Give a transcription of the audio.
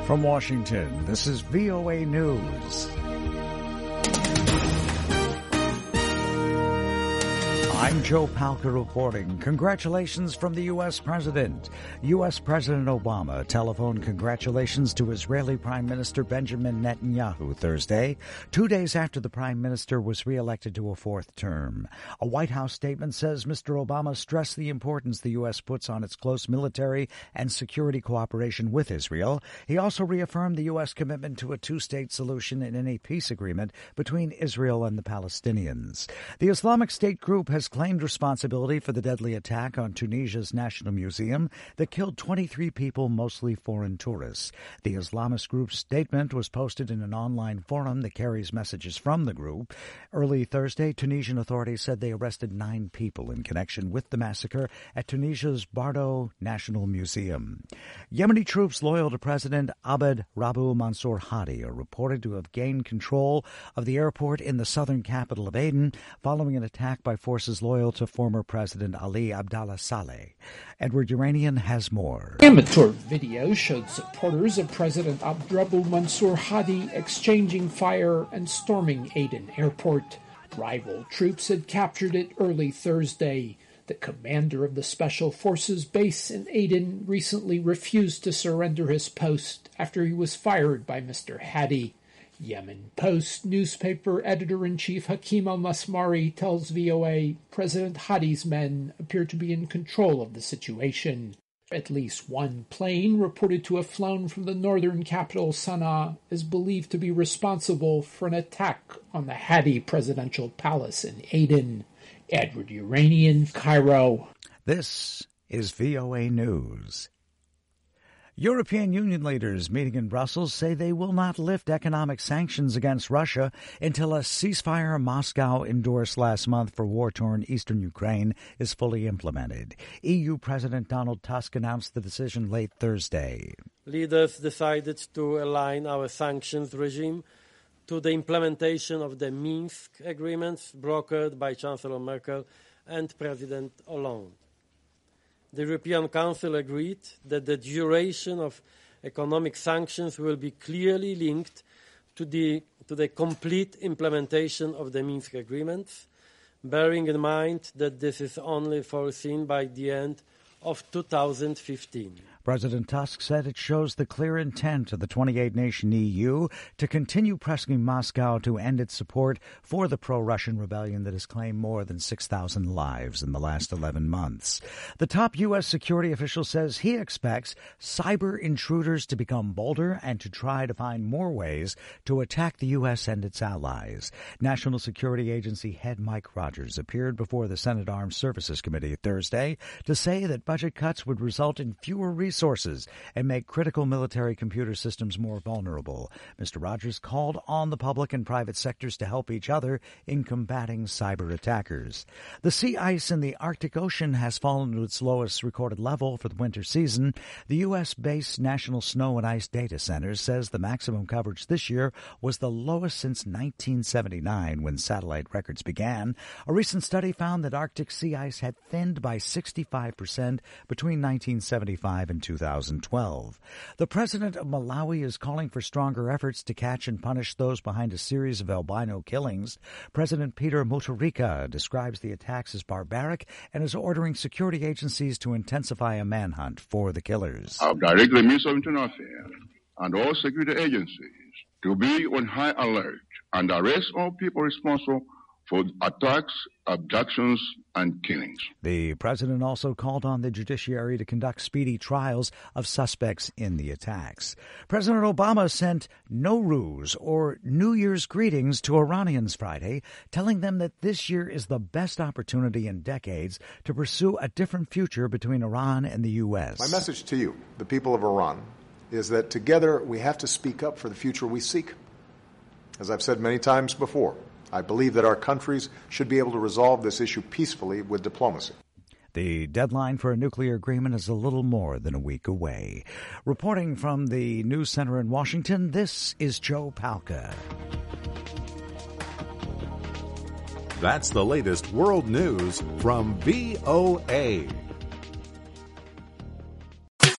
From Washington, this is VOA News. I'm Joe Palca reporting. Congratulations from the U.S. President. U.S. President Obama telephoned congratulations to Israeli Prime Minister Benjamin Netanyahu Thursday, 2 days after the Prime Minister was reelected to a fourth term. A White House statement says Mr. Obama stressed the importance the U.S. puts on its close military and security cooperation with Israel. He also reaffirmed the U.S. commitment to a two-state solution in any peace agreement between Israel and the Palestinians. The Islamic State group has claimed responsibility for the deadly attack on Tunisia's National Museum that killed 23 people, mostly foreign tourists. The Islamist group's statement was posted in an online forum that carries messages from the group. Early Thursday, Tunisian authorities said they arrested 9 people in connection with the massacre at Tunisia's Bardo National Museum. Yemeni troops loyal to President Abd Rabbu Mansour Hadi are reported to have gained control of the airport in the southern capital of Aden following an attack by forces loyal to former President Ali Abdallah Saleh. Edward Uranian has more. Amateur video showed supporters of President Abdrabbuh Mansour Hadi exchanging fire and storming Aden Airport. Rival troops had captured it early Thursday. The commander of the Special Forces base in Aden recently refused to surrender his post after he was fired by Mr. Hadi. Yemen Post newspaper editor-in-chief Hakim al-Masmari tells VOA President Hadi's men appear to be in control of the situation. At least one plane, reported to have flown from the northern capital Sana'a, is believed to be responsible for an attack on the Hadi presidential palace in Aden. Edward Uranian, Cairo. This is VOA News. European Union leaders meeting in Brussels say they will not lift economic sanctions against Russia until a ceasefire Moscow endorsed last month for war-torn eastern Ukraine is fully implemented. EU President Donald Tusk announced the decision late Thursday. Leaders decided to align our sanctions regime to the implementation of the Minsk agreements brokered by Chancellor Merkel and President Hollande. The European Council agreed that the duration of economic sanctions will be clearly linked to the complete implementation of the Minsk agreements, bearing in mind that this is only foreseen by the end of 2015. President Tusk said it shows the clear intent of the 28-nation EU to continue pressing Moscow to end its support for the pro-Russian rebellion that has claimed more than 6,000 lives in the last 11 months. The top U.S. security official says he expects cyber intruders to become bolder and to try to find more ways to attack the U.S. and its allies. National Security Agency head Mike Rogers appeared before the Senate Armed Services Committee Thursday to say that budget cuts would result in fewer resources and make critical military computer systems more vulnerable. Mr. Rogers called on the public and private sectors to help each other in combating cyber attackers. The sea ice in the Arctic Ocean has fallen to its lowest recorded level for the winter season. The U.S.-based National Snow and Ice Data Center says the maximum coverage this year was the lowest since 1979 when satellite records began. A recent study found that Arctic sea ice had thinned by 65% between 1975 and 2012. The president of Malawi is calling for stronger efforts to catch and punish those behind a series of albino killings. President Peter Mutharika describes the attacks as barbaric and is ordering security agencies to intensify a manhunt for the killers. I direct the Minister of Internal Affairs and all security agencies to be on high alert and arrest all people responsible for attacks, abductions, and killings. The president also called on the judiciary to conduct speedy trials of suspects in the attacks. President Obama sent Nowruz, or New Year's greetings, to Iranians Friday, telling them that this year is the best opportunity in decades to pursue a different future between Iran and the U.S. My message to you, the people of Iran, is that together we have to speak up for the future we seek. As I've said many times before, I believe that our countries should be able to resolve this issue peacefully with diplomacy. The deadline for a nuclear agreement is a little more than a week away. Reporting from the News Center in Washington, this is Joe Palca. That's the latest world news from VOA.